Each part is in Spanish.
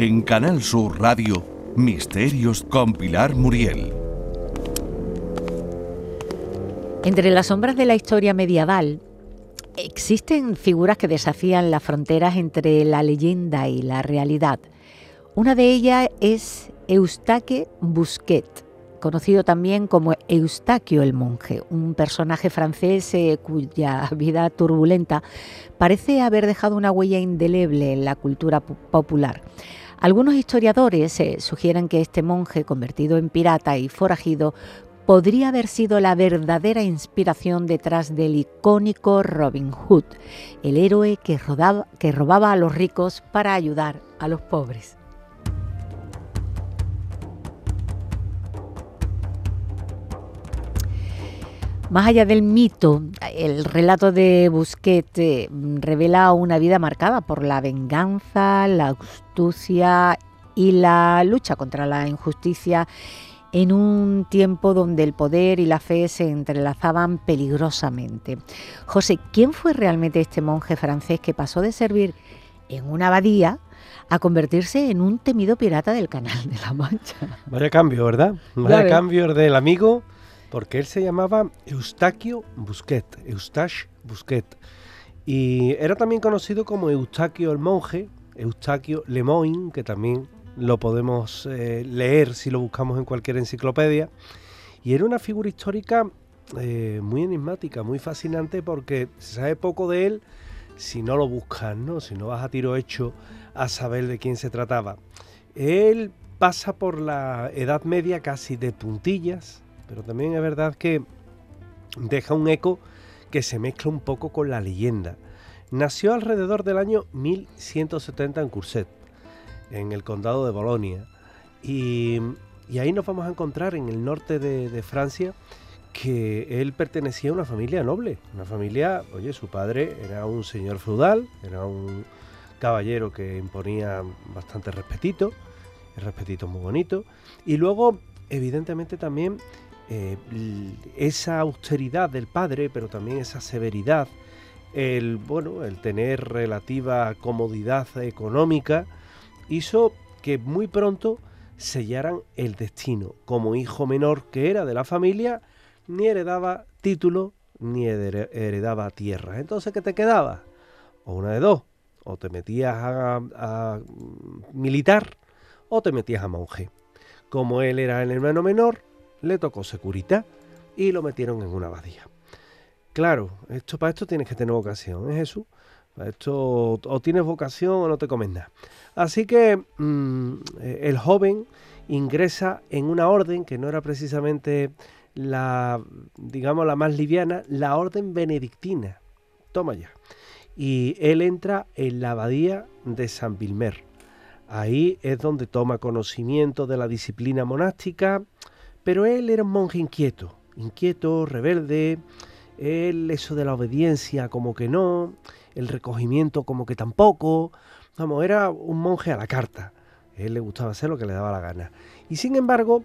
En Canal Sur Radio, Misterios con Pilar Muriel. Entre las sombras de la historia medieval, existen figuras que desafían las fronteras entre la leyenda y la realidad. Una de ellas es Eustaque Busquet, conocido también como Eustaquio el monje, un personaje francés cuya vida turbulenta parece haber dejado una huella indeleble en la cultura popular. Algunos historiadores sugieren que este monje, convertido en pirata y forajido, podría haber sido la verdadera inspiración detrás del icónico Robin Hood, el héroe que robaba a los ricos para ayudar a los pobres. Más allá del mito, el relato de Busquet revela una vida marcada por la venganza, la astucia y la lucha contra la injusticia en un tiempo donde el poder y la fe se entrelazaban peligrosamente. José, ¿quién fue realmente este monje francés que pasó de servir en una abadía a convertirse en un temido pirata del Canal de la Mancha? Vaya cambio, ¿verdad? Vaya cambio del amigo, porque él se llamaba Eustaquio Busquet, Eustache Busquet, y era también conocido como Eustaquio el monje, Eustaquio Lemoyne, que también lo podemos leer si lo buscamos en cualquier enciclopedia, y era una figura histórica muy enigmática, muy fascinante, porque se sabe poco de él si no lo buscas, ¿no? Si no vas a tiro hecho a saber de quién se trataba. Él pasa por la Edad Media casi de puntillas, pero también es verdad que deja un eco que se mezcla un poco con la leyenda. Nació alrededor del año 1170 en Courset, en el condado de Bolonia, y ahí nos vamos a encontrar en el norte de Francia que él pertenecía a una familia noble, una familia, oye, su padre era un señor feudal, era un caballero que imponía bastante respetito, el respetito muy bonito, y luego evidentemente también esa austeridad del padre, pero también esa severidad, el tener relativa comodidad económica, hizo que muy pronto sellaran el destino. Como hijo menor que era de la familia, ni heredaba título, ni heredaba tierra. Entonces, ¿qué te quedaba? O una de dos, o te metías a militar, o te metías a monje. Como él era el hermano menor, le tocó securita y lo metieron en una abadía. Claro, para esto tienes que tener vocación, ¿eh, Jesús? Para esto o tienes vocación o no te comes nada. Así que el joven ingresa en una orden que no era precisamente la más liviana, la orden benedictina. Toma ya. Y él entra en la abadía de San Vilmer. Ahí es donde toma conocimiento de la disciplina monástica, pero él era un monje inquieto, rebelde. Él, eso de la obediencia como que no, el recogimiento como que tampoco. Vamos, era un monje a la carta. A él le gustaba hacer lo que le daba la gana. Y sin embargo,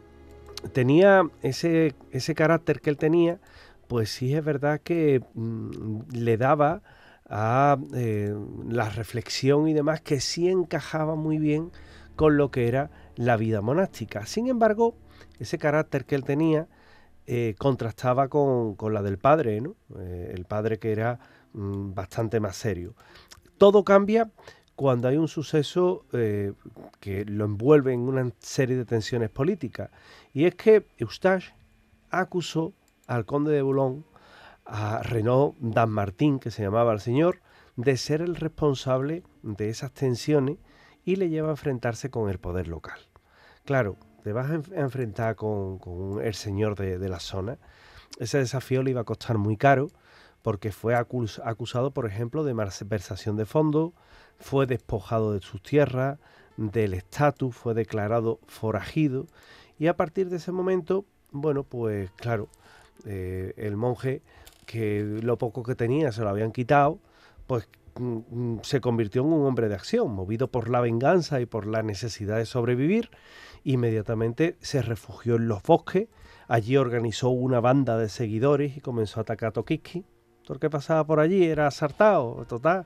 tenía ese carácter que él tenía, pues sí es verdad que le daba a la reflexión y demás, que sí encajaba muy bien con lo que era la vida monástica. Sin embargo, ese carácter que él tenía contrastaba con la del padre, ¿no? El padre, que era bastante más serio. Todo cambia cuando hay un suceso que lo envuelve en una serie de tensiones políticas. Y es que Eustache acusó al conde de Boulogne, a Renaud Dampmartin, que se llamaba el señor, de ser el responsable de esas tensiones, y le lleva a enfrentarse con el poder local. Claro, te vas a enfrentar con el señor de la zona. Ese desafío le iba a costar muy caro, porque fue acusado, por ejemplo, de malversación de fondos, fue despojado de sus tierras, del estatus, fue declarado forajido, y a partir de ese momento, bueno, pues claro, el monje, que lo poco que tenía se lo habían quitado, pues se convirtió en un hombre de acción, movido por la venganza y por la necesidad de sobrevivir. Inmediatamente se refugió en los bosques, allí organizó una banda de seguidores y comenzó a atacar a Tokiski. Todo el que pasaba por allí era asaltado. Total,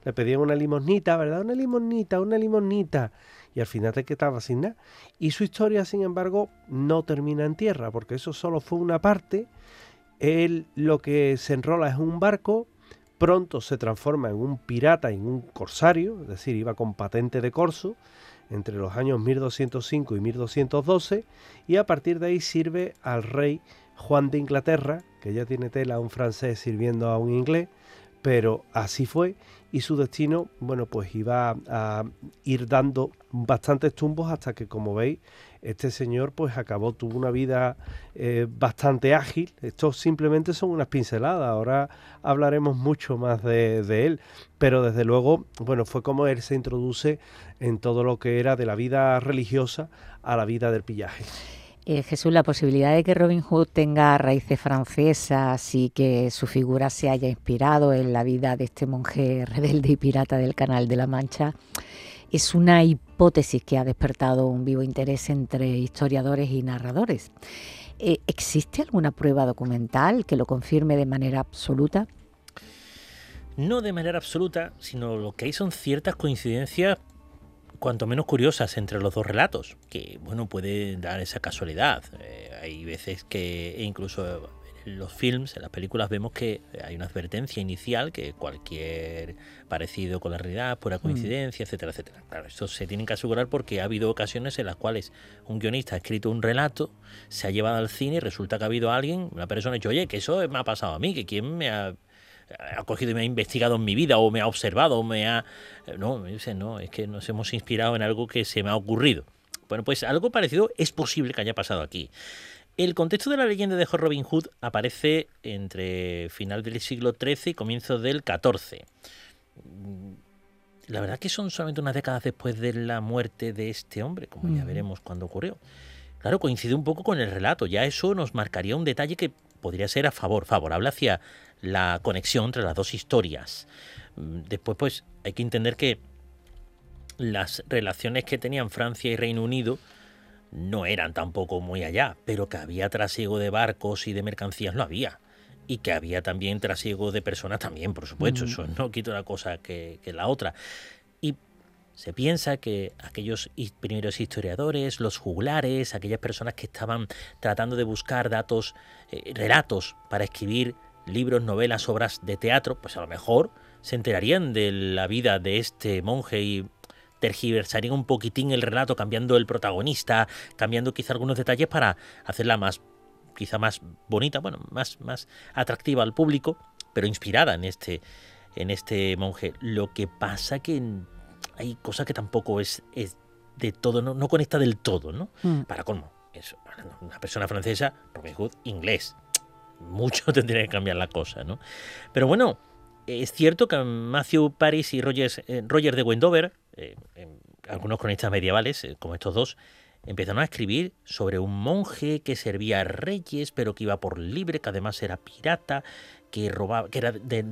le pedían una limosnita, ¿verdad? Una limosnita. Y al final te quedaba sin nada. Y su historia, sin embargo, no termina en tierra, porque eso solo fue una parte. Él lo que se enrola es un barco, pronto se transforma en un pirata y en un corsario, es decir, iba con patente de corso entre los años 1205 y 1212, y a partir de ahí sirve al rey Juan de Inglaterra, que ya tiene tela, un francés sirviendo a un inglés, pero así fue, y su destino, bueno, pues iba a ir dando bastantes tumbos hasta que, como veis, este señor pues tuvo una vida bastante ágil. Esto simplemente son unas pinceladas, ahora hablaremos mucho más de él, pero desde luego, bueno, fue como él se introduce en todo lo que era de la vida religiosa a la vida del pillaje. Jesús, la posibilidad de que Robin Hood tenga raíces francesas y que su figura se haya inspirado en la vida de este monje rebelde y pirata del Canal de la Mancha es una hipótesis que ha despertado un vivo interés entre historiadores y narradores. ¿Existe alguna prueba documental que lo confirme de manera absoluta? No de manera absoluta, sino lo que hay son ciertas coincidencias cuanto menos curiosas entre los dos relatos, que bueno, puede dar esa casualidad. Hay veces que incluso en los films, en las películas, vemos que hay una advertencia inicial que cualquier parecido con la realidad, pura coincidencia, etcétera, etcétera. Claro, esto se tiene que asegurar porque ha habido ocasiones en las cuales un guionista ha escrito un relato, se ha llevado al cine y resulta que ha habido alguien, una persona, ha dicho, oye, que eso me ha pasado a mí, que quién me ha cogido y me ha investigado en mi vida o me ha observado o me ha... No, es que nos hemos inspirado en algo que se me ha ocurrido. Bueno, pues algo parecido es posible que haya pasado aquí. El contexto de la leyenda de Robin Hood aparece entre final del siglo XIII y comienzo del XIV. La verdad que son solamente unas décadas después de la muerte de este hombre, como ya veremos cuándo ocurrió. Claro, coincide un poco con el relato. Ya eso nos marcaría un detalle que podría ser favorable hacia la conexión entre las dos historias. Después, pues, hay que entender que las relaciones que tenían Francia y Reino Unido no eran tampoco muy allá, pero que había trasiego de barcos y de mercancías, lo había. Y que había también trasiego de personas también, por supuesto. Eso no quita una cosa que la otra. Y se piensa que aquellos primeros historiadores, los juglares, aquellas personas que estaban tratando de buscar datos, relatos para escribir libros, novelas, obras de teatro, pues a lo mejor se enterarían de la vida de este monje y tergiversarían un poquitín el relato, cambiando el protagonista, cambiando quizá algunos detalles para hacerla quizá más bonita, bueno, más atractiva al público, pero inspirada en este monje. Lo que pasa que hay cosas que tampoco es de todo, no conecta del todo, ¿no? Para colmo, es una persona francesa, Robin Hood, inglés. Mucho tendría que cambiar la cosa, ¿no? Pero bueno, es cierto que Matthew Paris y Roger de Wendover, algunos cronistas medievales, como estos dos, empezaron a escribir sobre un monje que servía a reyes, pero que iba por libre, que además era pirata, que robaba, que era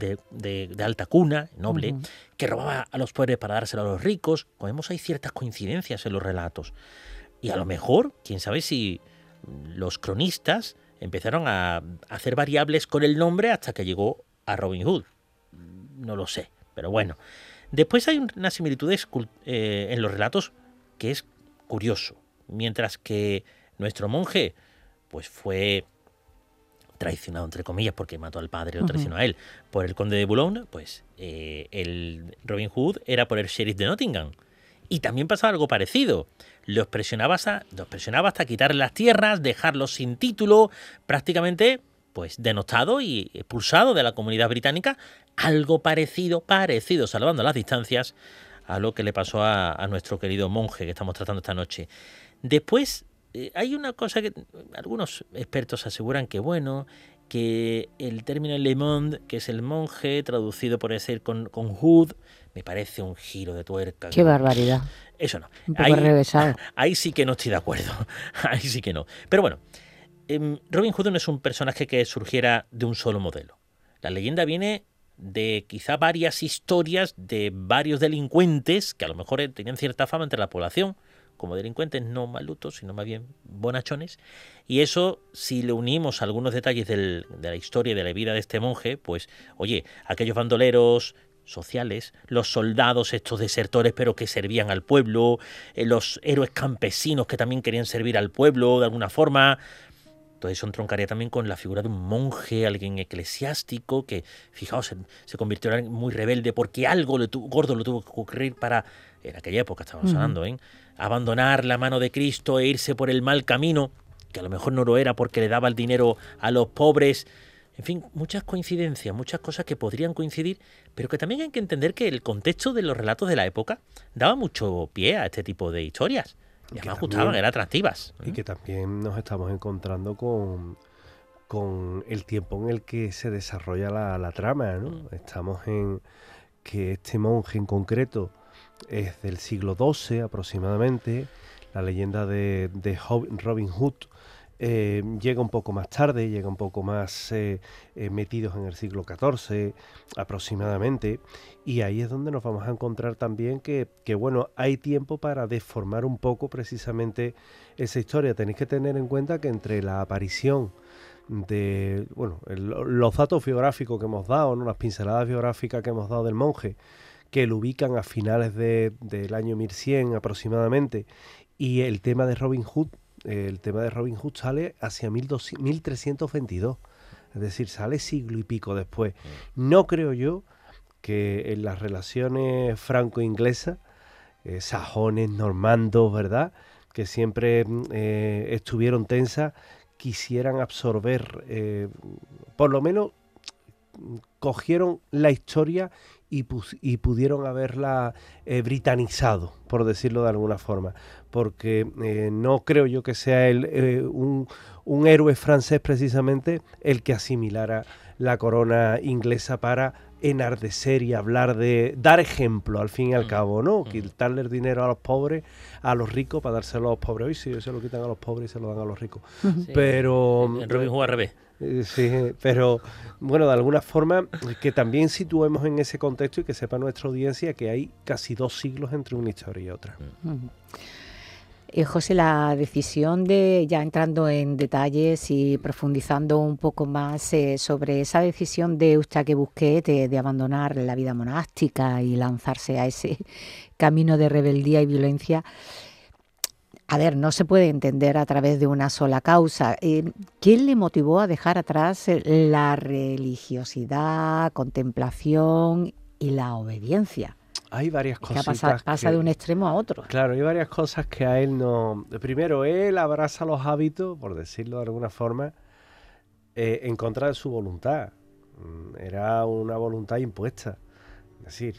de alta cuna, noble, que robaba a los pobres para dárselo a los ricos. Como vemos, hay ciertas coincidencias en los relatos. Y a lo mejor, quién sabe si los cronistas empezaron a hacer variables con el nombre hasta que llegó a Robin Hood. No lo sé, pero bueno. Después hay unas similitudes en los relatos que es curioso. Mientras que nuestro monje pues fue traicionado, entre comillas, porque mató al padre, lo traicionó a él, por el conde de Boulogne, pues el Robin Hood era por el sheriff de Nottingham. Y también pasaba algo parecido. Los presionaba hasta quitarle las tierras, dejarlos sin título, prácticamente pues denostado y expulsado de la comunidad británica. Algo parecido, salvando las distancias, a lo que le pasó a nuestro querido monje que estamos tratando esta noche. Después hay una cosa que algunos expertos aseguran que el término Le Monde, que es el monje, traducido por decir con Hood, me parece un giro de tuerca. ¡Qué barbaridad! Eso no. Un poco revesado. Ahí sí que no estoy de acuerdo. Ahí sí que no. Pero bueno, Robin Hood no es un personaje que surgiera de un solo modelo. La leyenda viene de quizá varias historias de varios delincuentes que a lo mejor tenían cierta fama entre la población, como delincuentes no malutos, sino más bien bonachones. Y eso, si le unimos algunos detalles de la historia y de la vida de este monje, pues, oye, aquellos bandoleros sociales, los soldados estos desertores pero que servían al pueblo, los héroes campesinos que también querían servir al pueblo de alguna forma. Todo eso entroncaría también con la figura de un monje, alguien eclesiástico que, fijaos, se convirtió en alguien muy rebelde porque algo gordo le tuvo que ocurrir para, en aquella época estábamos hablando, abandonar la mano de Cristo e irse por el mal camino, que a lo mejor no lo era porque le daba el dinero a los pobres. En fin, muchas coincidencias, muchas cosas que podrían coincidir, pero que también hay que entender que el contexto de los relatos de la época daba mucho pie a este tipo de historias. Y además gustaban, eran atractivas. Y que también nos estamos encontrando con el tiempo en el que se desarrolla la trama, ¿no? Estamos en que este monje en concreto es del siglo XII aproximadamente. La leyenda de Robin Hood llega un poco más tarde, llega un poco más metidos en el siglo XIV aproximadamente, y ahí es donde nos vamos a encontrar también que bueno, hay tiempo para deformar un poco precisamente esa historia. Tenéis que tener en cuenta que entre la aparición de, bueno, los datos biográficos que hemos dado, ¿no?, las pinceladas biográficas que hemos dado del monje, que lo ubican a finales del año 1100 aproximadamente, y el tema de Robin Hood, sale hacia 1322, es decir, sale siglo y pico después. No creo yo que en las relaciones franco-inglesas, sajones, normandos, ¿verdad?, que siempre estuvieron tensas, quisieran absorber, por lo menos cogieron la historia y pudieron haberla britanizado, por decirlo de alguna forma, porque no creo yo que sea un héroe francés precisamente el que asimilara la corona inglesa para enardecer y hablar de dar ejemplo al fin y al cabo, ¿no? Quitarle el dinero a los pobres, a los ricos, para dárselo a los pobres. Hoy sí, se lo quitan a los pobres y se lo dan a los ricos. Sí, pero en Robin Hood al revés. Sí, pero bueno, de alguna forma que también situemos en ese contexto y que sepa nuestra audiencia que hay casi 2 siglos entre una historia y otra. José, la decisión de, ya entrando en detalles y profundizando un poco más sobre esa decisión de Eustache Busquet de abandonar la vida monástica y lanzarse a ese camino de rebeldía y violencia, a ver, no se puede entender a través de una sola causa. ¿Quién le motivó a dejar atrás la religiosidad, contemplación y la obediencia? Hay varias cosas. Pasa de un extremo a otro. Claro, hay varias cosas que a él no... Primero, él abraza los hábitos, por decirlo de alguna forma, en contra de su voluntad. Era una voluntad impuesta. Es decir,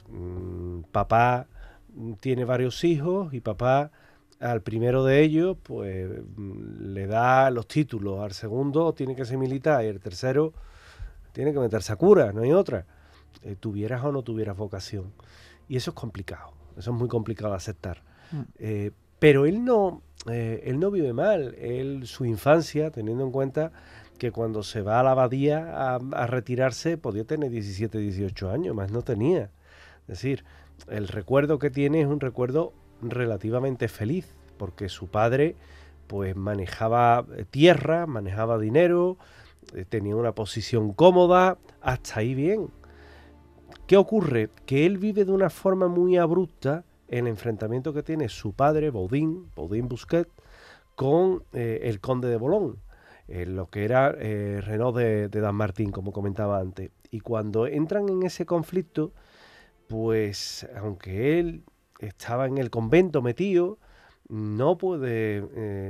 papá tiene varios hijos y papá al primero de ellos pues le da los títulos, al segundo tiene que ser militar y el tercero tiene que meterse a cura, no hay otra. Tuvieras o no tuvieras vocación. Y eso es complicado, eso es muy complicado de aceptar. Pero él no vive mal. Su infancia, teniendo en cuenta que cuando se va a la abadía a retirarse, podía tener 17, 18 años, más no tenía. Es decir, el recuerdo que tiene es un recuerdo relativamente feliz, porque su padre pues manejaba tierra, manejaba dinero, tenía una posición cómoda, hasta ahí bien. ¿Qué ocurre? Que él vive de una forma muy abrupta el enfrentamiento que tiene su padre, Baudin Busquet, con el conde de Boulogne, lo que era Renaud de Dampmartin, como comentaba antes. Y cuando entran en ese conflicto, pues aunque él estaba en el convento metido, no puede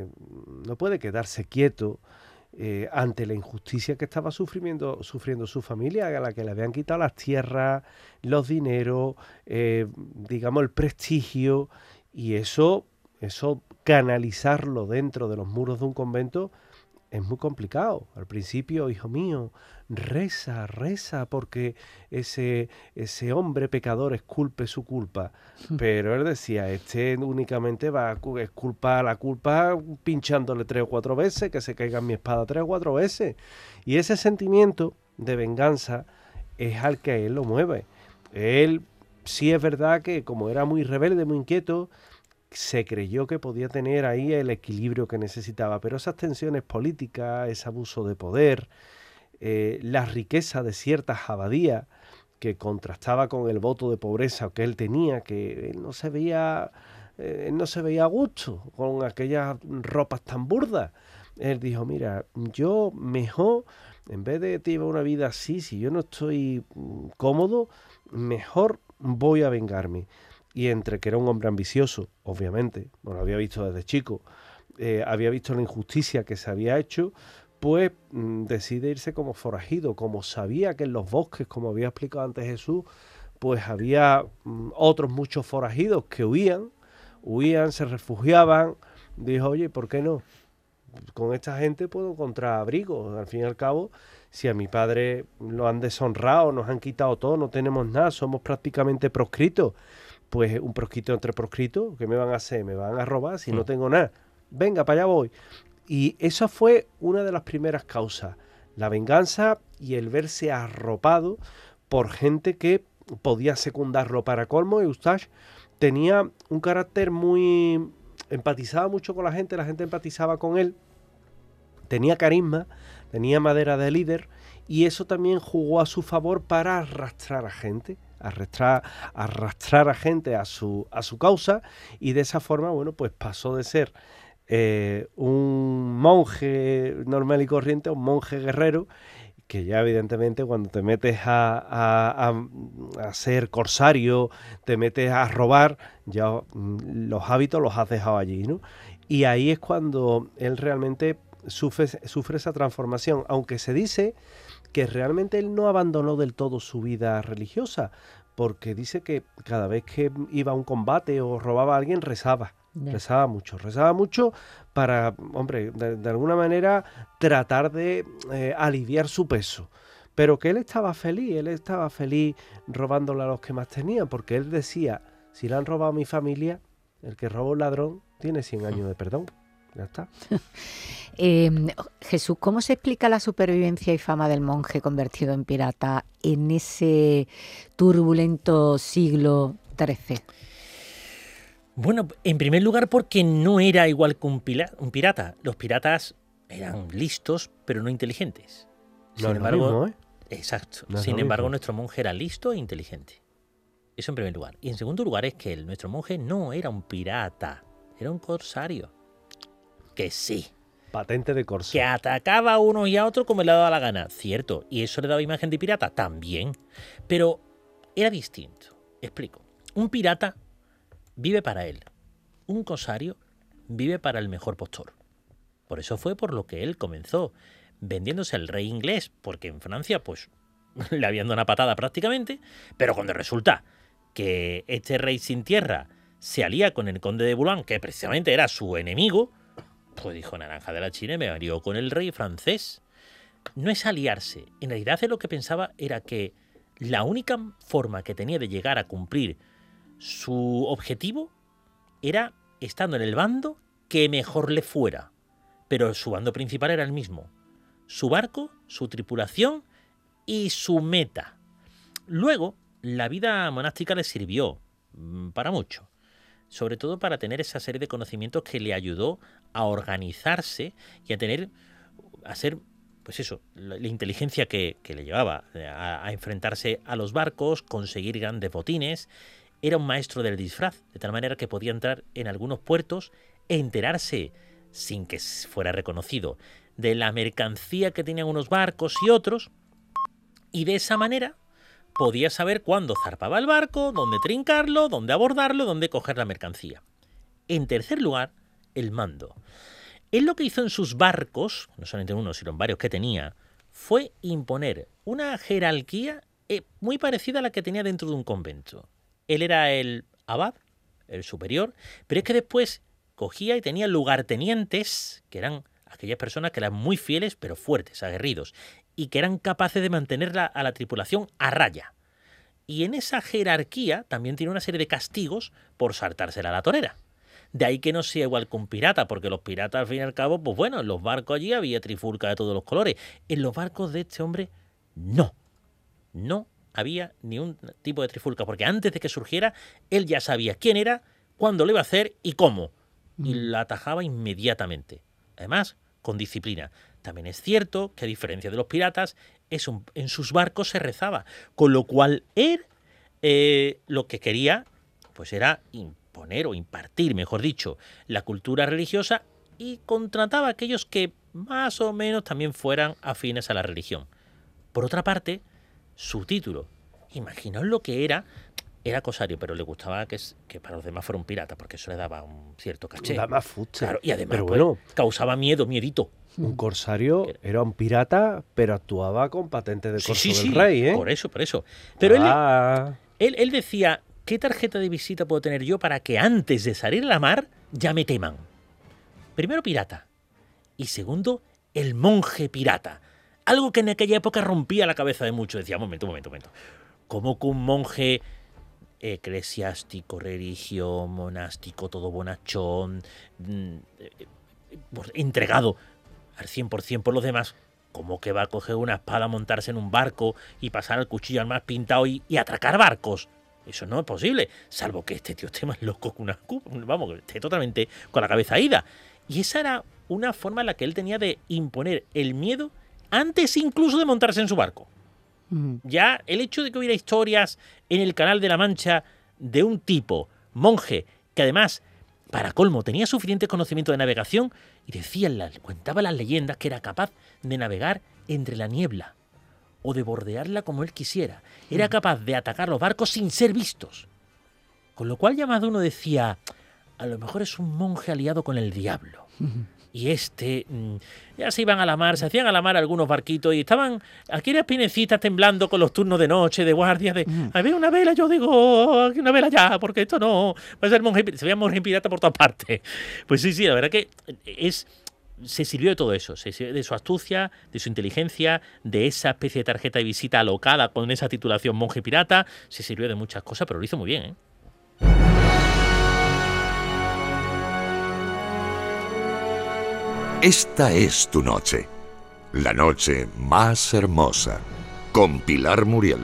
quedarse quieto ante la injusticia que estaba sufriendo su familia, a la que le habían quitado las tierras, los dineros, digamos el prestigio, y eso canalizarlo dentro de los muros de un convento es muy complicado. Al principio, hijo mío, reza porque ese hombre pecador exculpe su culpa. Pero él decía, únicamente va a exculpar la culpa pinchándole 3 o 4 veces, que se caiga en mi espada 3 o 4 veces. Y ese sentimiento de venganza es al que a él lo mueve. Él sí es verdad que como era muy rebelde, muy inquieto, se creyó que podía tener ahí el equilibrio que necesitaba, pero esas tensiones políticas, ese abuso de poder, la riqueza de ciertas abadías que contrastaba con el voto de pobreza que él tenía, que él no se veía a gusto con aquellas ropas tan burdas. Él dijo, mira, yo mejor, en vez de llevar una vida así, si yo no estoy cómodo, mejor voy a vengarme. Y entre que era un hombre ambicioso, obviamente, lo había visto desde chico, había visto la injusticia que se había hecho, pues decide irse como forajido, como sabía que en los bosques, como había explicado antes Jesús, pues había otros muchos forajidos que huían, se refugiaban. Dijo, oye, ¿por qué no? Con esta gente puedo encontrar abrigo. Al fin y al cabo, si a mi padre lo han deshonrado, nos han quitado todo, no tenemos nada, somos prácticamente proscritos, pues un proscrito entre proscritos, ¿qué me van a hacer? Me van a robar si no tengo nada. Venga, para allá voy. Y esa fue una de las primeras causas, la venganza y el verse arropado por gente que podía secundarlo. Para colmo, Eustache tenía un carácter muy... empatizaba mucho con la gente empatizaba con él, tenía carisma, tenía madera de líder, y eso también jugó a su favor para arrastrar a gente, arrastrar a gente a su causa, y de esa forma, bueno, pues pasó de ser un monje normal y corriente a un monje guerrero, que ya evidentemente cuando te metes a ser corsario, te metes a robar, ya los hábitos los has dejado allí, ¿no? Y ahí es cuando él realmente sufre esa transformación, aunque se dice que realmente él no abandonó del todo su vida religiosa, porque dice que cada vez que iba a un combate o robaba a alguien, rezaba mucho para, hombre, de alguna manera tratar de aliviar su peso. Pero que él estaba feliz robándole a los que más tenían, porque él decía, si le han robado a mi familia, el que roba un ladrón tiene 100 años de perdón. Ya está. Jesús, ¿cómo se explica la supervivencia y fama del monje convertido en pirata en ese turbulento siglo XIII? Bueno, en primer lugar porque no era igual que un pirata. Los piratas eran listos, pero no inteligentes. Sin embargo, exacto. Sin embargo, nuestro monje era listo e inteligente. Eso en primer lugar. Y en segundo lugar es que nuestro monje no era un pirata, era un corsario. Que sí. Patente de corsario. Que atacaba a uno y a otro como le daba la gana. Cierto. ¿Y eso le daba imagen de pirata? También. Pero era distinto. Explico. Un pirata vive para él. Un corsario vive para el mejor postor. Por eso fue por lo que él comenzó vendiéndose al rey inglés, porque en Francia pues le habían dado una patada prácticamente, pero cuando resulta que este rey sin tierra se alía con el conde de Boulogne, que precisamente era su enemigo, pues dijo, naranja de la China, me alió con el rey francés. No es aliarse, en realidad lo que pensaba era que la única forma que tenía de llegar a cumplir su objetivo era estando en el bando que mejor le fuera, pero su bando principal era el mismo, su barco, su tripulación y su meta. Luego, la vida monástica le sirvió para mucho, sobre todo para tener esa serie de conocimientos que le ayudó a organizarse y a ser, pues eso, la inteligencia que le llevaba a enfrentarse a los barcos, conseguir grandes botines. Era un maestro del disfraz, de tal manera que podía entrar en algunos puertos e enterarse, sin que fuera reconocido, de la mercancía que tenían unos barcos y otros, y de esa manera podía saber cuándo zarpaba el barco, dónde trincarlo, dónde abordarlo, dónde coger la mercancía. En tercer lugar, el mando. Él lo que hizo en sus barcos, no solamente en uno, sino en varios que tenía, fue imponer una jerarquía muy parecida a la que tenía dentro de un convento. Él era el abad, el superior, pero es que después cogía y tenía lugartenientes, que eran aquellas personas que eran muy fieles, pero fuertes, aguerridos, y que eran capaces de mantener a la tripulación a raya. Y en esa jerarquía también tiene una serie de castigos por saltársela a la torera. De ahí que no sea igual que un pirata, porque los piratas, al fin y al cabo, pues bueno, en los barcos allí había trifulca de todos los colores. En los barcos de este hombre, no había ni un tipo de trifulca, porque antes de que surgiera, él ya sabía quién era, cuándo lo iba a hacer y cómo. Y la atajaba inmediatamente. Además, con disciplina. También es cierto que, a diferencia de los piratas, eso, en sus barcos se rezaba, con lo cual él lo que quería pues era imponer o impartir, mejor dicho, la cultura religiosa, y contrataba a aquellos que más o menos también fueran afines a la religión. Por otra parte, su título, imaginaos lo que era cosario, pero le gustaba que para los demás fuera un pirata, porque eso le daba un cierto caché. Da más fuste. Claro, y además pero pues, bueno, causaba miedito. Un corsario era un pirata, pero actuaba con patente de corso Sí, del rey, ¿eh? Por eso. Pero él decía, ¿qué tarjeta de visita puedo tener yo para que antes de salir a la mar ya me teman? Primero, pirata. Y segundo, el monje pirata. Algo que en aquella época rompía la cabeza de muchos. Decía, momento. ¿Cómo que un monje eclesiástico, religio, monástico, todo bonachón, entregado al 100% por los demás, cómo que va a coger una espada, montarse en un barco y pasar el cuchillo al mar pintado y atracar barcos? Eso no es posible, salvo que este tío esté más loco que una cuba, vamos, que esté totalmente con la cabeza ida. Y esa era una forma en la que él tenía de imponer el miedo antes incluso de montarse en su barco. Ya el hecho de que hubiera historias en el Canal de la Mancha de un tipo, monje, que además, para colmo, tenía suficiente conocimiento de navegación y cuentaba las leyendas que era capaz de navegar entre la niebla o de bordearla como él quisiera. Era capaz de atacar los barcos sin ser vistos. Con lo cual ya más de uno decía, a lo mejor es un monje aliado con el diablo. Y ya se iban a la mar, se hacían a la mar algunos barquitos y estaban aquí las pinecitas temblando con los turnos de noche, de guardias, había una vela, yo digo, una vela ya, porque esto no va a ser monje, se veía monje pirata por todas partes. Pues sí, la verdad que se sirvió de todo eso, se sirvió de su astucia, de su inteligencia, de esa especie de tarjeta de visita alocada con esa titulación monje pirata, se sirvió de muchas cosas, pero lo hizo muy bien, ¿eh? Esta es tu noche, la noche más hermosa, con Pilar Muriel.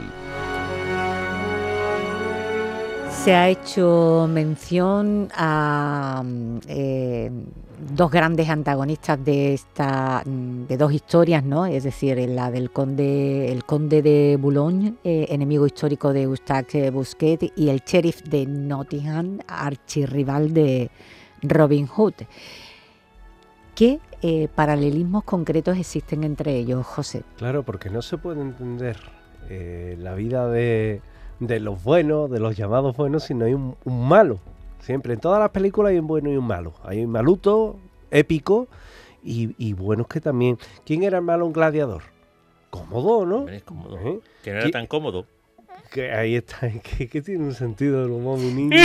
Se ha hecho mención a dos grandes antagonistas de dos historias, ¿no? Es decir, la del el conde de Boulogne, enemigo histórico de Eustache Busquet, y el sheriff de Nottingham, archirrival de Robin Hood. ¿Qué paralelismos concretos existen entre ellos, José? Claro, porque no se puede entender la vida de los buenos, de los llamados buenos, si no hay un malo. Siempre, en todas las películas hay un bueno y un malo. Hay un maluto, épico, y buenos que también... ¿Quién era el malo en Gladiador? Cómodo, ¿no? Es cómodo. Que no era tan cómodo. Que ahí está, que tiene un sentido el humor, mi niño.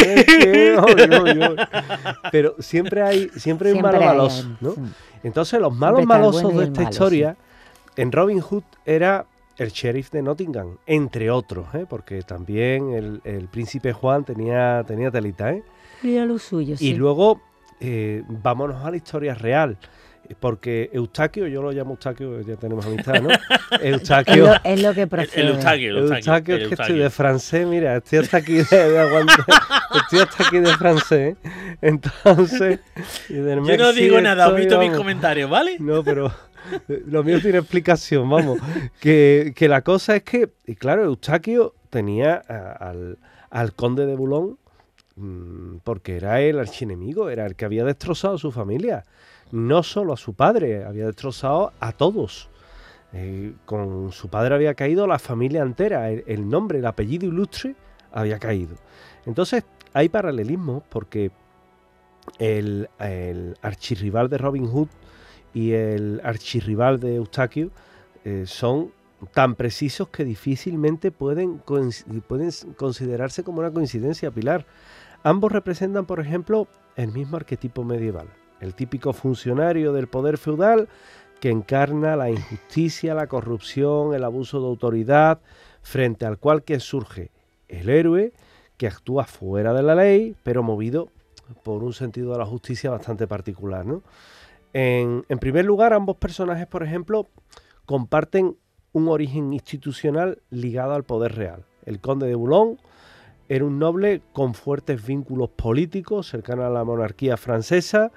Pero siempre hay un malo maloso, ¿no? Sí. Entonces, los malos malosos de esta historia, sí. En Robin Hood era el sheriff de Nottingham, entre otros, porque también el príncipe Juan tenía telita, Era lo suyo, sí. Y luego, vámonos a la historia real. Porque Eustaquio, yo lo llamo Eustaquio, ya tenemos amistad, ¿no? Eustaquio es lo que procede. Eustaquio, es que estoy de francés, mira, estoy hasta aquí de aguantar, estoy hasta aquí de francés, entonces... Yo no digo nada, omito mis comentarios, ¿vale? No, pero lo mío tiene explicación, vamos. Que la cosa es que, y claro, Eustaquio tenía al conde de Boulogne, porque era el archienemigo, era el que había destrozado a su familia. No solo a su padre, había destrozado a todos. Con su padre había caído la familia entera, el nombre, el apellido ilustre había caído. Entonces hay paralelismos porque el archirrival de Robin Hood y el archirrival de Eustaquio son tan precisos que difícilmente pueden considerarse como una coincidencia, Pilar. Ambos representan, por ejemplo, el mismo arquetipo medieval. El típico funcionario del poder feudal que encarna la injusticia, la corrupción, el abuso de autoridad, frente al cual que surge el héroe que actúa fuera de la ley, pero movido por un sentido de la justicia bastante particular, ¿no? En primer lugar, ambos personajes, por ejemplo, comparten un origen institucional ligado al poder real. El conde de Boulogne era un noble con fuertes vínculos políticos, cercano a la monarquía francesa,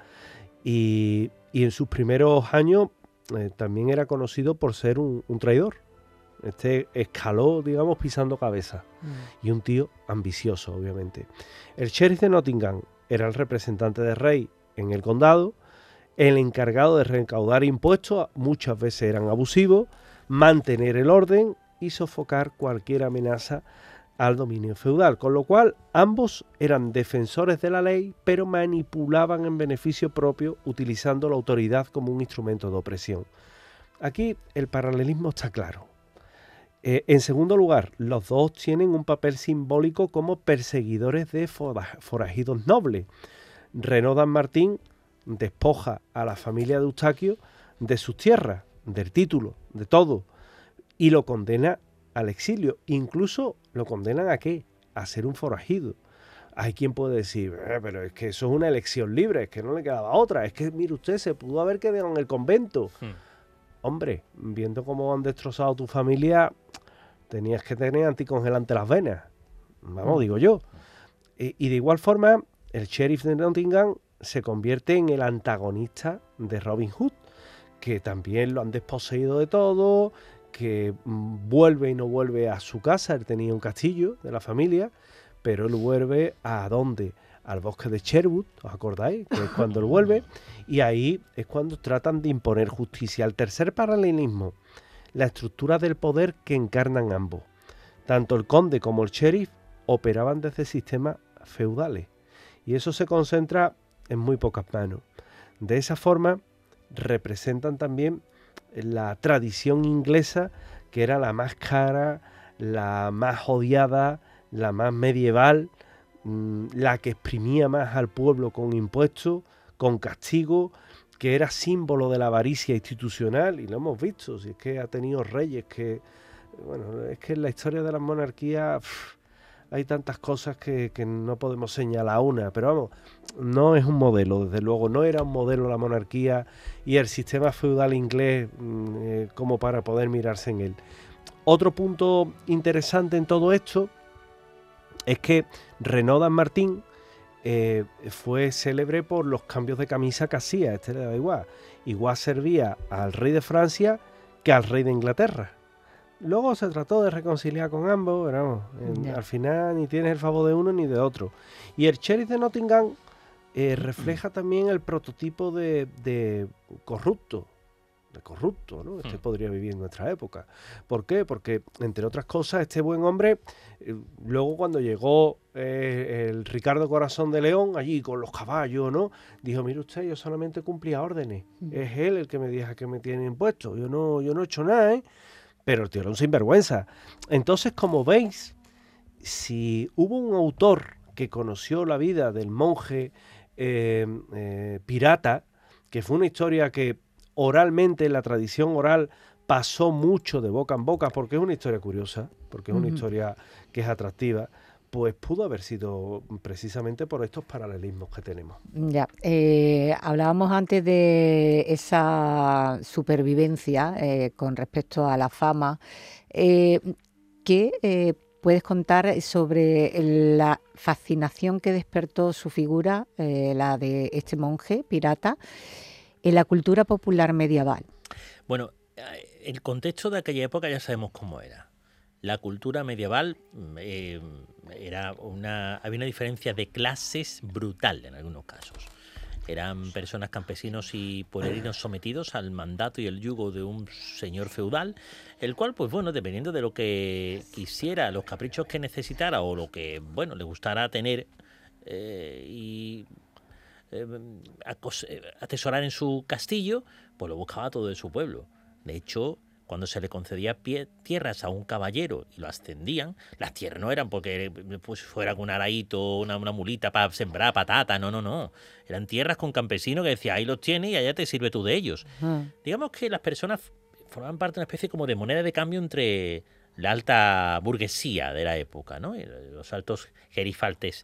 y en sus primeros años también era conocido por ser un traidor. Este escaló, digamos, pisando cabeza. Y un tío ambicioso, obviamente. El sheriff de Nottingham era el representante del rey en el condado, el encargado de recaudar impuestos, muchas veces eran abusivos, mantener el orden y sofocar cualquier amenaza al dominio feudal, con lo cual ambos eran defensores de la ley, pero manipulaban en beneficio propio, utilizando la autoridad como un instrumento de opresión. Aquí el paralelismo está claro. En segundo lugar, los dos tienen un papel simbólico como perseguidores de forajidos nobles. Renaud Dampmartin despoja a la familia de Eustaquio de sus tierras, del título, de todo, y lo condena al exilio. Incluso lo condenan ¿a qué? A ser un forajido. Hay quien puede decir, pero es que eso es una elección libre, es que no le quedaba otra, es que, mire usted, se pudo haber quedado en el convento. Hombre, viendo cómo han destrozado tu familia, tenías que tener anticongelante las venas. Vamos, digo yo. Y de igual forma, el sheriff de Nottingham se convierte en el antagonista de Robin Hood, que también lo han desposeído de todo, que vuelve y no vuelve a su casa. Él tenía un castillo de la familia, pero él vuelve ¿a dónde? Al bosque de Sherwood, ¿os acordáis? Que es cuando él vuelve, y ahí es cuando tratan de imponer justicia. El tercer paralelismo, la estructura del poder que encarnan ambos. Tanto el conde como el sheriff operaban desde sistemas feudales, y eso se concentra en muy pocas manos. De esa forma representan también la tradición inglesa, que era la más cara, la más odiada, la más medieval, la que exprimía más al pueblo con impuestos, con castigo, que era símbolo de la avaricia institucional, y lo hemos visto, si es que ha tenido reyes que, bueno, es que en la historia de las monarquías hay tantas cosas que no podemos señalar una, pero vamos, no es un modelo, desde luego, no era un modelo la monarquía y el sistema feudal inglés como para poder mirarse en él. Otro punto interesante en todo esto es que Renaud Dampmartin fue célebre por los cambios de camisa que hacía. Este le da igual. Igual servía al rey de Francia que al rey de Inglaterra. Luego se trató de reconciliar con ambos, pero vamos, al final ni tienes el favor de uno ni de otro. Y el sheriff de Nottingham refleja también el prototipo de corrupto, ¿no? Este podría vivir en nuestra época. ¿Por qué? Porque, entre otras cosas, este buen hombre, luego cuando llegó el Ricardo Corazón de León, allí con los caballos, ¿no? Dijo, mire usted, yo solamente cumplía órdenes. Es él el que me dijo que me tiene impuestos. Yo no he hecho nada, ¿eh? Pero el tío era un sinvergüenza. Entonces, como veis, si hubo un autor que conoció la vida del monje pirata, que fue una historia que oralmente, en la tradición oral, pasó mucho de boca en boca, porque es una historia curiosa, porque es una historia que es atractiva, pues pudo haber sido precisamente por estos paralelismos que tenemos. Ya, hablábamos antes de esa supervivencia con respecto a la fama. ¿Qué puedes contar sobre la fascinación que despertó su figura, la de este monje pirata, en la cultura popular medieval? Bueno, el contexto de aquella época ya sabemos cómo era. La cultura medieval había una diferencia de clases brutal en algunos casos. Eran personas, campesinos y pueblerinos sometidos al mandato y el yugo de un señor feudal, el cual, pues bueno, dependiendo de lo que quisiera, los caprichos que necesitara o lo que, bueno, le gustara tener atesorar en su castillo, pues lo buscaba todo de su pueblo. De hecho, cuando se le concedía tierras a un caballero y lo ascendían, las tierras no eran porque pues, fuera con un araíto, una mulita para sembrar patata, no. Eran tierras con campesinos que decía, ahí los tienes y allá te sirve tú de ellos. Digamos que las personas formaban parte de una especie como de moneda de cambio entre la alta burguesía de la época, ¿no? Los altos gerifaltes,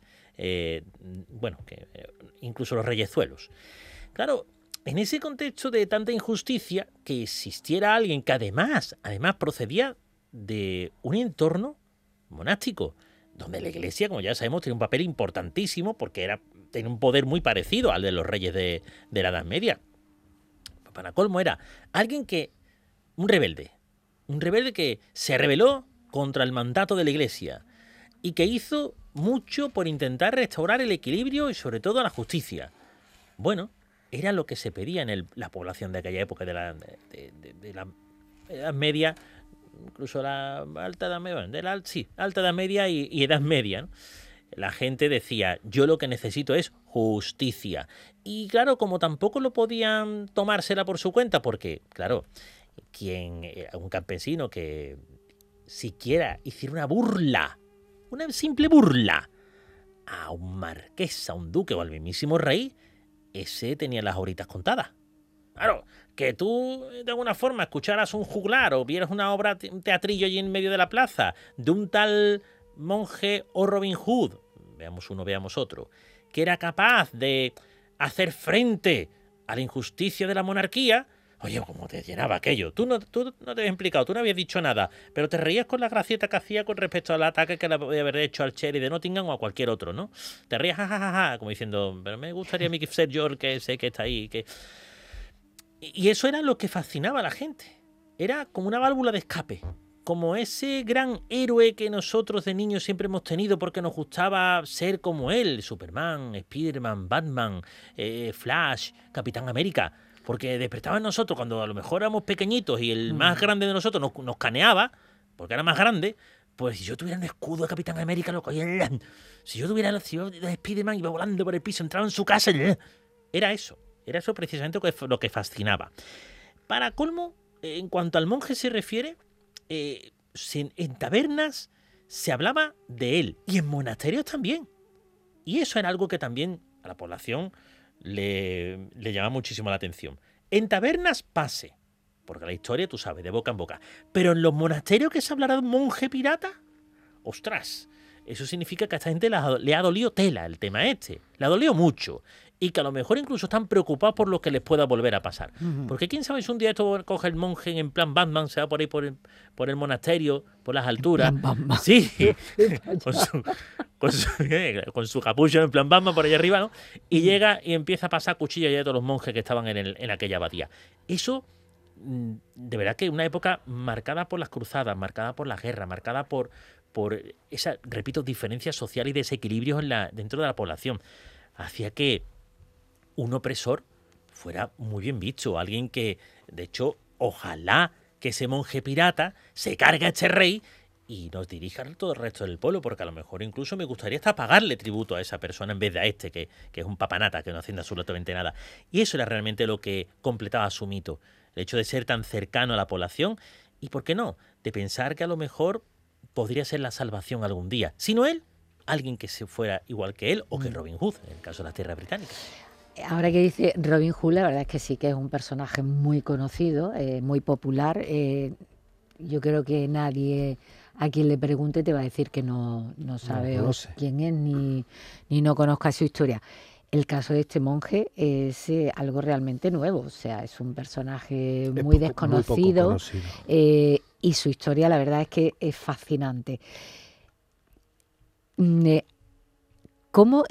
incluso los reyezuelos. Claro, en ese contexto de tanta injusticia, que existiera alguien que además procedía de un entorno monástico, donde la Iglesia, como ya sabemos, tiene un papel importantísimo porque tenía un poder muy parecido al de los reyes de la Edad Media. Para colmo era alguien un rebelde, Un rebelde que se rebeló contra el mandato de la Iglesia y que hizo mucho por intentar restaurar el equilibrio y sobre todo la justicia. Bueno, era lo que se pedía en la población de aquella época, de la Edad Media, incluso la Alta Edad Media, Alta Edad Media y Edad Media, ¿no? La gente decía, yo lo que necesito es justicia. Y claro, como tampoco lo podían tomársela por su cuenta, porque, claro, un campesino que siquiera hiciera una simple burla a un marqués, a un duque o al mismísimo rey, ese tenía las horitas contadas. Claro, que tú de alguna forma escucharas un juglar o vieras una obra, un teatrillo allí en medio de la plaza de un tal monje o Robin Hood, veamos uno, veamos otro, que era capaz de hacer frente a la injusticia de la monarquía. Oye, ¿cómo te llenaba aquello? Tú no te habías explicado, tú no habías dicho nada, pero te reías con la gracieta que hacía con respecto al ataque que le podía haber hecho al Cherry de Nottingham o a cualquier otro, ¿no? Te reías, jajaja, como diciendo, pero me gustaría a mí ser yo el que sé que está ahí. Y eso era lo que fascinaba a la gente. Era como una válvula de escape. Como ese gran héroe que nosotros de niños siempre hemos tenido porque nos gustaba ser como él. Superman, Spiderman, Batman, Flash, Capitán América. Porque despertaba en nosotros cuando a lo mejor éramos pequeñitos y el más grande de nosotros nos caneaba, porque era más grande. Pues si yo tuviera un escudo de Capitán América, loco, si yo tuviera Spiderman, iba volando por el piso, entraba en su casa. Era eso precisamente lo que fascinaba. Para colmo, en cuanto al monje se refiere, en tabernas se hablaba de él y en monasterios también. Y eso era algo que también a la población le llama muchísimo la atención. En tabernas pase, porque la historia, tú sabes, de boca en boca. Pero en los monasterios que se hablará de un monje pirata, ostras, eso significa que a esta gente le ha dolido tela el tema este. Le ha dolido mucho. Y que a lo mejor incluso están preocupados por lo que les pueda volver a pasar. Porque quién sabe si un día esto coge el monje en plan Batman, se va por ahí por el monasterio, por las alturas. En plan Batman. Sí, con su capucho en plan Batman por allá arriba, ¿no? Y llega y empieza a pasar cuchillo ya de todos los monjes que estaban en aquella abadía. Eso, de verdad que una época marcada por las cruzadas, marcada por la guerra, marcada por esa, repito, diferencia social y desequilibrios dentro de la población. Hacía que un opresor fuera muy bien visto, alguien que, de hecho, ojalá que ese monje pirata se cargue a este rey y nos dirija a todo el resto del pueblo, porque a lo mejor incluso me gustaría hasta pagarle tributo a esa persona en vez de a este, que es un papanata, que no hace absolutamente nada. Y eso era realmente lo que completaba su mito, el hecho de ser tan cercano a la población y, ¿por qué no?, de pensar que a lo mejor podría ser la salvación algún día. Si no él, alguien que se fuera igual que él o que Robin Hood, en el caso de las tierras británicas. Ahora que dice Robin Hood, la verdad es que sí que es un personaje muy conocido, muy popular. Yo creo que nadie a quien le pregunte te va a decir que no sabe quién es ni no conozca su historia. El caso de este monje es algo realmente nuevo, o sea, es un personaje muy desconocido, muy poco conocido. Y su historia la verdad es que es fascinante. ¿Cómo...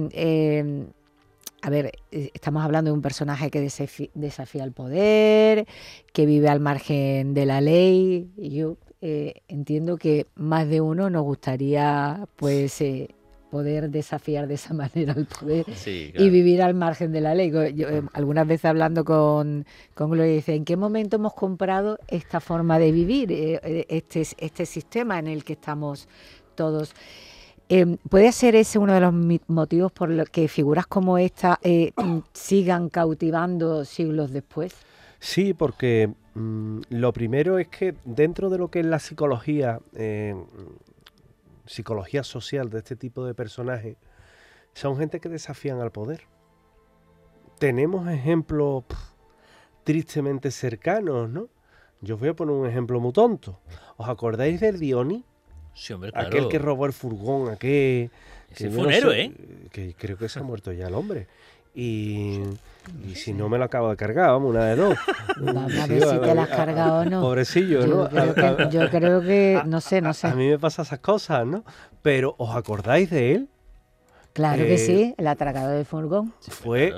a ver, estamos hablando de un personaje que desafía el poder, que vive al margen de la ley. Yo entiendo que más de uno nos gustaría pues poder desafiar de esa manera el poder, sí, claro, y vivir al margen de la ley. Yo, algunas veces hablando con Gloria, dice, ¿en qué momento hemos comprado esta forma de vivir, este sistema en el que estamos todos? ¿Puede ser ese uno de los motivos por los que figuras como esta sigan cautivando siglos después? Sí, porque lo primero es que dentro de lo que es la psicología social de este tipo de personajes, son gente que desafían al poder. Tenemos ejemplos tristemente cercanos, ¿no? Yo os voy a poner un ejemplo muy tonto. ¿Os acordáis del Dionis? Sí, hombre, claro. Aquel que robó el furgón, ese fue un héroe, que creo que se ha muerto ya el hombre. Y si no me lo acabo de cargar, vamos, una de dos. Vamos a ver si te la has cargado o no. Pobrecillo, ¿no? Yo creo que, no sé. A mí me pasan esas cosas, ¿no? Pero, ¿os acordáis de él? Claro que sí, el atracador del furgón. Fue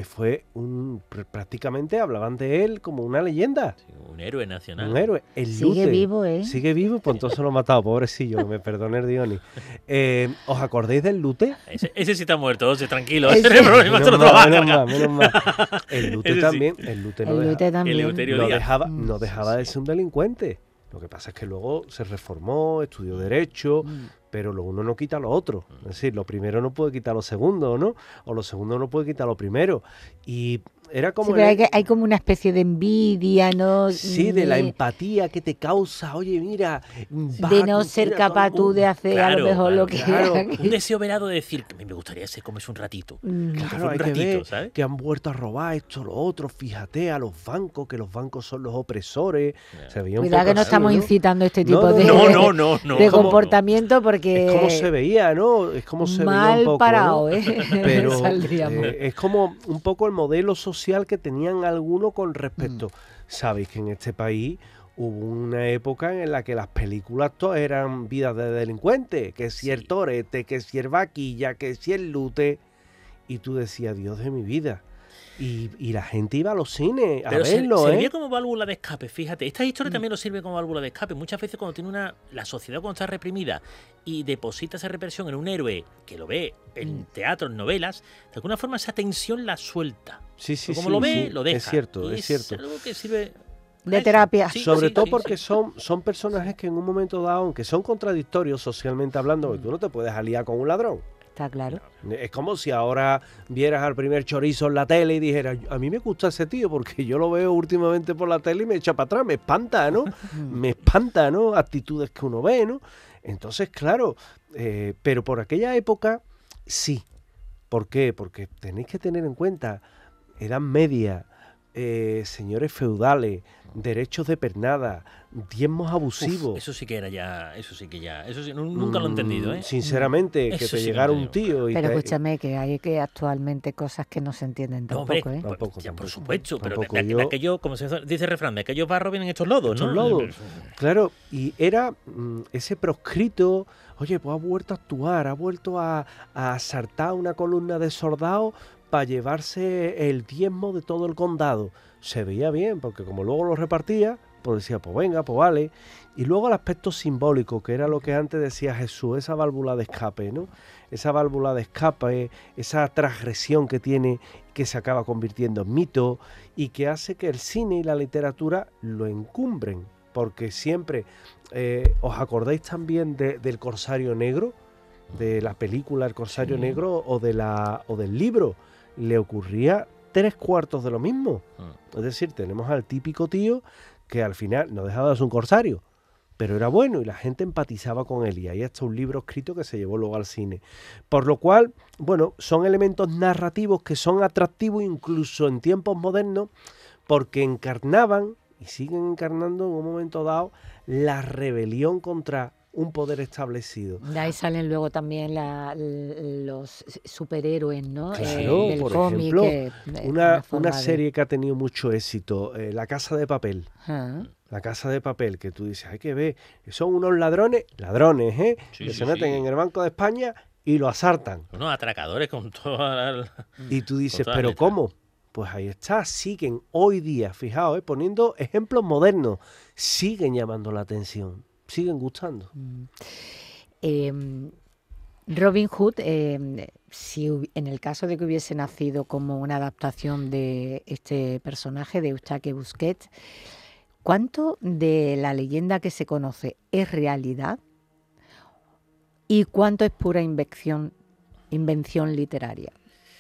prácticamente hablaban de él como una leyenda. Sí, un héroe nacional. Un héroe. El Sigue Lute. vivo, ¿eh? Sigue vivo, pues entonces lo ha matado, pobrecillo, que me perdone el Dionis. ¿Os acordáis del Lute? Ese sí está muerto, José, tranquilo. Ese- No hay problema, esto no te lo va a cargar. menos mal. El Lute Ese sí. también. El Lute no El deja- Lute también. Eleuterio no Díaz. dejaba, Mm. no dejaba de ser un delincuente. Lo que pasa es que luego se reformó, estudió Derecho, pero lo uno no quita lo otro. Es decir, lo primero no puede quitar lo segundo, ¿no? O lo segundo no puede quitar lo primero. Y era como... Sí, pero hay como una especie de envidia, ¿no? Sí, de la empatía que te causa. Oye, mira... De no ser capaz tú de hacer a lo mejor lo que... claro. Un deseo velado de decir que me gustaría ser como es un ratito. Claro, un hay que ratito, ver ¿sabes? que han vuelto a robar esto, lo otro. Fíjate a los bancos, que los bancos son los opresores. Se veía un Cuidado poco que no así, estamos ¿no? incitando este No, tipo no, de, no. de como- comportamiento porque... Es como se veía, ¿no? Es como se veía mal un poco, parado, ¿no? ¿eh? Pero Saldríamos. es como un poco el modelo social que tenían algunos con respecto. Sabéis que en este país hubo una época en la que las películas todas eran vidas de delincuentes, que si el torete, que si el vaquilla, que si el lute, y tú decías, Dios de mi vida. Y la gente iba a los cines a Pero verlo, servía ¿eh? como válvula de escape, fíjate. Esta historia también nos sirve como válvula de escape. Muchas veces cuando tiene la sociedad cuando está reprimida y deposita esa represión en un héroe que lo ve en teatro, en novelas, de alguna forma esa tensión la suelta. Sí, sí, Como sí, lo ve, sí. lo deja. Es cierto, Y es cierto. algo que sirve De a eso. terapia. Sí, Sobre sí, todo sí, porque sí. son personajes que en un momento dado, aunque son contradictorios socialmente hablando, porque tú no te puedes aliar con un ladrón. Está claro. Es como si ahora vieras al primer chorizo en la tele y dijeras, a mí me gusta ese tío porque yo lo veo últimamente por la tele y me echa para atrás, me espanta, ¿no? Me espanta, ¿no? Actitudes que uno ve, ¿no? Entonces, claro, pero por aquella época, sí. ¿Por qué? Porque tenéis que tener en cuenta, edad media, señores feudales, derechos de pernada, diezmos abusivos. Eso sí que era ya, eso sí, nunca lo he entendido, ¿eh? Sinceramente, que Eso te sí llegara que no un te digo, tío y Pero te- escúchame, que hay que actualmente cosas que no se entienden No, tampoco, hombre, ¿eh? Tampoco, ya, por tampoco. supuesto, pero Tampoco. de Yo- aquello, como se dice el refrán, de aquellos barros vienen estos lodos, Estos ¿no? lodos. Claro, y era ese proscrito, oye, pues ha vuelto a actuar, ha vuelto a asaltar una columna de soldados para llevarse el diezmo de todo el condado. Se veía bien, porque como luego lo repartía, pues decía, pues venga, pues vale. Y luego el aspecto simbólico, que era lo que antes decía Jesús, esa válvula de escape, ¿no? Esa válvula de escape, esa transgresión que tiene, que se acaba convirtiendo en mito y que hace que el cine y la literatura lo encumbren. Porque siempre, ¿os acordáis también del Corsario Negro? De la película El Corsario Sí. Negro o del libro. Le ocurría 3/4 de lo mismo. Es decir, tenemos al típico tío que al final no dejaba de ser un corsario, pero era bueno y la gente empatizaba con él. Y ahí está un libro escrito que se llevó luego al cine. Por lo cual, bueno, son elementos narrativos que son atractivos incluso en tiempos modernos porque encarnaban y siguen encarnando en un momento dado la rebelión contra un poder establecido. De ahí salen luego también los superhéroes, ¿no? Claro, Del por cómic, ejemplo, que es Una forma de- serie que ha tenido mucho éxito, La Casa de Papel. Ah, La Casa de Papel, que tú dices, hay que ver, son unos ladrones, ¿eh? Sí, que sí, se meten sí. en el Banco de España y lo asaltan. Unos atracadores con toda la... Y tú dices, toda la ¿pero letra. cómo? Pues ahí está, siguen hoy día, fijaos, poniendo ejemplos modernos, siguen llamando la atención, siguen gustando. Robin Hood, si en el caso de que hubiese nacido como una adaptación de este personaje de Eustache Busquets, ¿cuánto de la leyenda que se conoce es realidad y cuánto es pura invención literaria?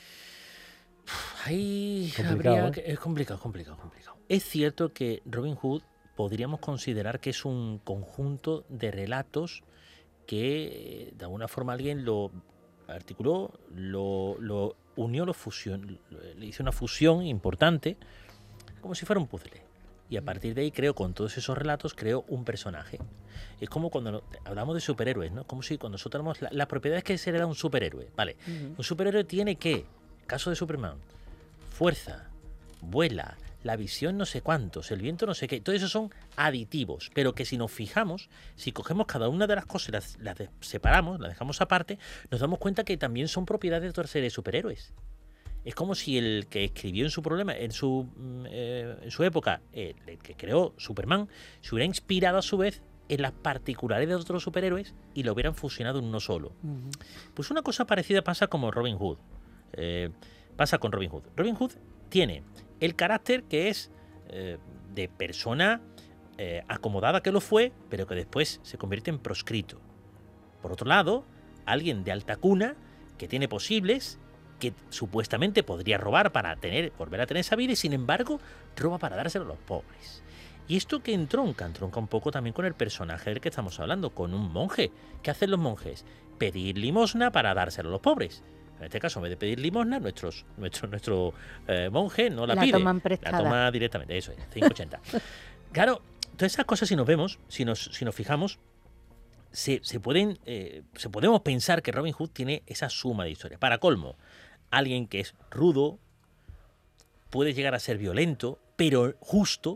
Ahí Complicado, habría ¿eh? que... Es complicado. Es cierto que Robin Hood podríamos considerar que es un conjunto de relatos que de alguna forma alguien lo articuló, lo unió, le hizo una fusión importante, como si fuera un puzzle. Y a partir de ahí con todos esos relatos, creó un personaje. Es como cuando hablamos de superhéroes, ¿no? Como si cuando nosotros hablamos las propiedades que se le da a un superhéroe. Vale, un superhéroe tiene que, caso de Superman, fuerza, vuela, la visión no sé cuántos, el viento no sé qué. Todo eso son aditivos, pero que si nos fijamos, si cogemos cada una de las cosas, las separamos, las dejamos aparte, nos damos cuenta que también son propiedades de otra serie de superhéroes. Es como si el que escribió en su época, el que creó Superman, se hubiera inspirado a su vez en las particularidades de otros superhéroes y lo hubieran fusionado en uno solo. Pues una cosa parecida pasa como Robin Hood. Pasa con Robin Hood. Robin Hood tiene el carácter que es de persona acomodada que lo fue, pero que después se convierte en proscrito. Por otro lado, alguien de alta cuna que tiene posibles, que supuestamente podría robar para volver a tener esa vida y sin embargo roba para dárselo a los pobres. Y esto que entronca un poco también con el personaje del que estamos hablando, con un monje. ¿Qué hacen los monjes? Pedir limosna para dárselo a los pobres. En este caso, en vez de pedir limosna, nuestro monje no la pide. Toman prestada. La toma directamente, eso es, 5,80. Claro, todas esas cosas si nos vemos, si nos fijamos, podemos pensar que Robin Hood tiene esa suma de historias. Para colmo, alguien que es rudo, puede llegar a ser violento, pero justo,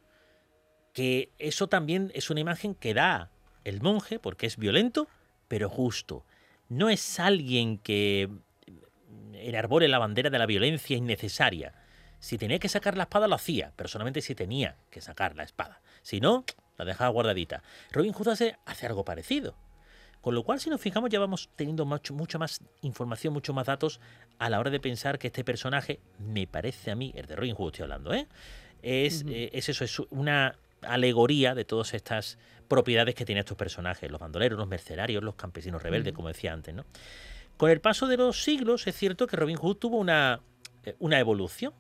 que eso también es una imagen que da el monje, porque es violento, pero justo. No es alguien que enarbole la bandera de la violencia innecesaria. Si tenía que sacar la espada, lo hacía, pero solamente si tenía que sacar la espada. Si no, la dejaba guardadita. Robin Hood hace algo parecido. Con lo cual, si nos fijamos, ya vamos teniendo mucho más información, mucho más datos a la hora de pensar que este personaje, me parece a mí, el de Robin Hood estoy hablando, es eso, es una alegoría de todas estas propiedades que tienen estos personajes, los bandoleros, los mercenarios, los campesinos rebeldes, como decía antes, ¿no? Con el paso de los siglos es cierto que Robin Hood tuvo una evolución.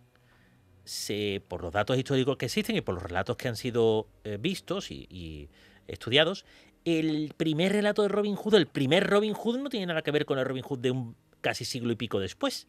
Por los datos históricos que existen y por los relatos que han sido vistos y estudiados, el primer relato de Robin Hood, el primer Robin Hood, no tiene nada que ver con el Robin Hood de un casi siglo y pico después.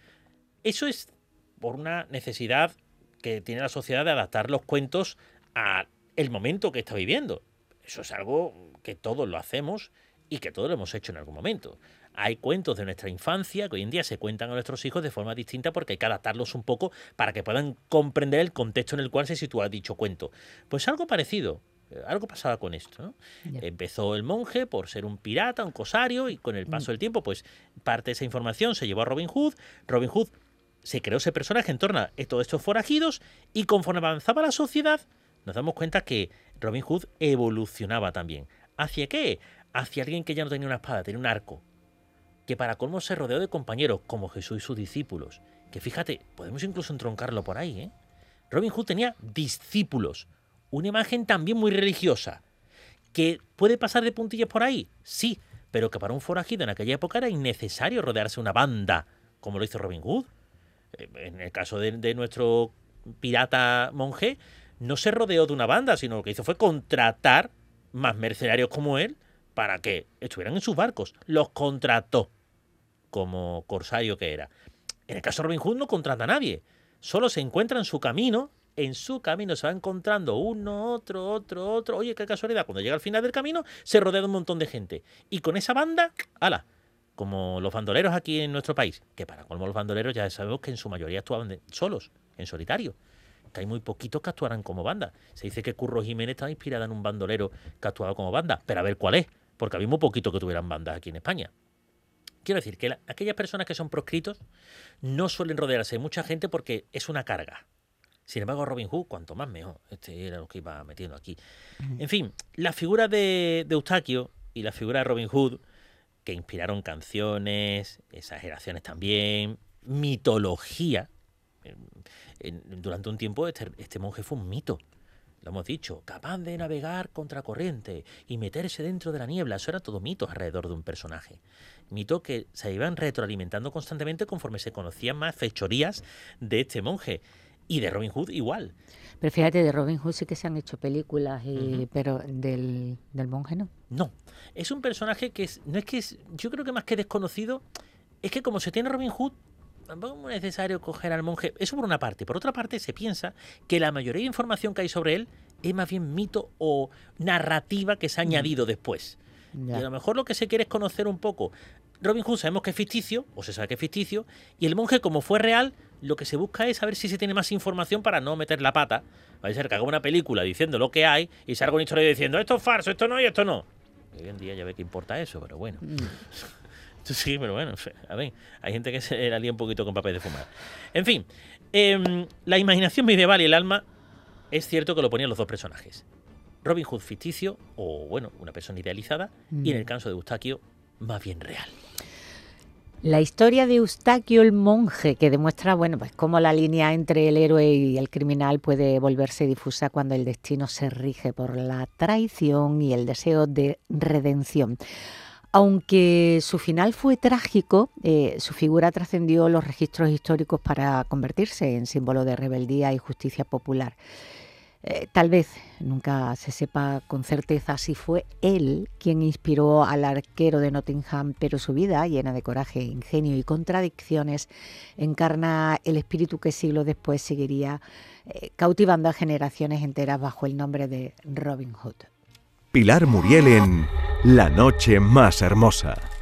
Eso es por una necesidad que tiene la sociedad de adaptar los cuentos al momento que está viviendo. Eso es algo que todos lo hacemos y que todos lo hemos hecho en algún momento. Hay cuentos de nuestra infancia que hoy en día se cuentan a nuestros hijos de forma distinta porque hay que adaptarlos un poco para que puedan comprender el contexto en el cual se sitúa dicho cuento. Pues algo parecido. Algo pasaba con esto, ¿no? Yeah. Empezó el monje por ser un pirata, un cosario, y con el paso del tiempo, pues parte de esa información se llevó a Robin Hood. Robin Hood se creó ese personaje en torno a todos estos forajidos, y conforme avanzaba la sociedad, nos damos cuenta que Robin Hood evolucionaba también. ¿Hacia qué? Hacia alguien que ya no tenía una espada, tenía un arco. Que para colmo se rodeó de compañeros como Jesús y sus discípulos. Que fíjate, podemos incluso entroncarlo por ahí, ¿eh? Robin Hood tenía discípulos. Una imagen también muy religiosa. ¿Que puede pasar de puntillas por ahí? Sí, pero que para un forajido en aquella época era innecesario rodearse de una banda, como lo hizo Robin Hood. En el caso de nuestro pirata monje, no se rodeó de una banda, sino lo que hizo fue contratar más mercenarios como él para que estuvieran en sus barcos. Los contrató como corsario que era. En el caso de Robin Hood no contrata a nadie. Solo se encuentra en su camino. En su camino se va encontrando uno, otro. Oye, qué casualidad. Cuando llega al final del camino, se rodea de un montón de gente. Y con esa banda, ¡hala! Como los bandoleros aquí en nuestro país. Que para colmo los bandoleros ya sabemos que en su mayoría actuaban solos, en solitario. Que hay muy poquitos que actuaran como banda. Se dice que Curro Jiménez estaba inspirada en un bandolero que actuaba como banda. Pero a ver cuál es. Porque había muy poquito que tuvieran bandas aquí en España. Quiero decir que aquellas personas que son proscritos no suelen rodearse de mucha gente porque es una carga. Sin embargo, Robin Hood, cuanto más mejor. Este era lo que iba metiendo aquí. En fin, la figura de Eustaquio y la figura de Robin Hood, que inspiraron canciones, exageraciones también, mitología. Durante un tiempo este monje fue un mito. Lo hemos dicho, capaz de navegar contracorriente y meterse dentro de la niebla. Eso era todo mitos alrededor de un personaje. Mito que se iban retroalimentando constantemente conforme se conocían más fechorías de este monje. Y de Robin Hood igual. Pero fíjate, de Robin Hood sí que se han hecho películas, pero del monje no. No, es un personaje que yo creo que más que desconocido, es que como se tiene Robin Hood, tampoco es necesario coger al monje. Eso por una parte. Por otra parte, se piensa que la mayoría de información que hay sobre él es más bien mito o narrativa que se ha añadido después. Ya. Y a lo mejor lo que se quiere es conocer un poco. Robin Hood sabemos que es ficticio, o se sabe que es ficticio, y el monje, como fue real, lo que se busca es saber si se tiene más información para no meter la pata. Va a ser que haga una película diciendo lo que hay y salga una historia diciendo esto es falso, esto no y esto no. Y hoy en día ya ve que importa eso, pero bueno. Sí, pero bueno, a ver, hay gente que se la lía un poquito con papel de fumar. En fin, la imaginación medieval y el alma es cierto que lo ponían los dos personajes. Robin Hood ficticio, o bueno, una persona idealizada, y en el caso de Eustaquio, más bien real. La historia de Eustaquio el monje, que demuestra, bueno, pues cómo la línea entre el héroe y el criminal puede volverse difusa cuando el destino se rige por la traición y el deseo de redención. Aunque su final fue trágico, su figura trascendió los registros históricos para convertirse en símbolo de rebeldía y justicia popular. Tal vez nunca se sepa con certeza si fue él quien inspiró al arquero de Nottingham, pero su vida, llena de coraje, ingenio y contradicciones, encarna el espíritu que siglos después seguiría cautivando a generaciones enteras bajo el nombre de Robin Hood. Pilar Muriel en La noche más hermosa.